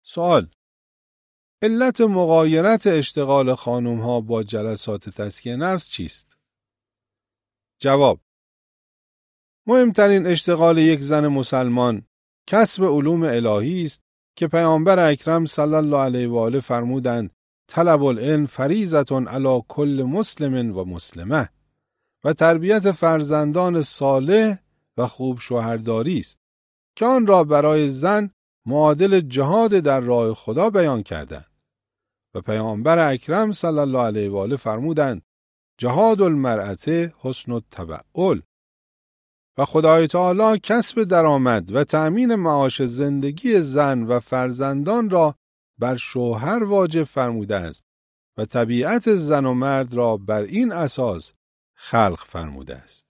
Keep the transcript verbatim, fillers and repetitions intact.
سوال: علت مغایرت اشتغال خانم‌ها با جلسات تزکیه نفس چیست؟ جواب: مهمترین اشتغال یک زن مسلمان کسب علوم الهی است که پیامبر اکرم صلی الله علیه و آله فرمودند طلب العلم فریضة علی کل مسلم و مسلمه و تربیت فرزندان صالح و خوب شوهرداری است که آن را برای زن معادل جهاد در راه خدا بیان کردند و پیامبر اکرم صلی الله علیه و آله فرمودند جهاد المرأة حسن التبعل و خدای تعالی کسب درآمد و تأمین معاش زندگی زن و فرزندان را بر شوهر واجب فرموده است و طبیعت زن و مرد را بر این اساس خلق فرموده است.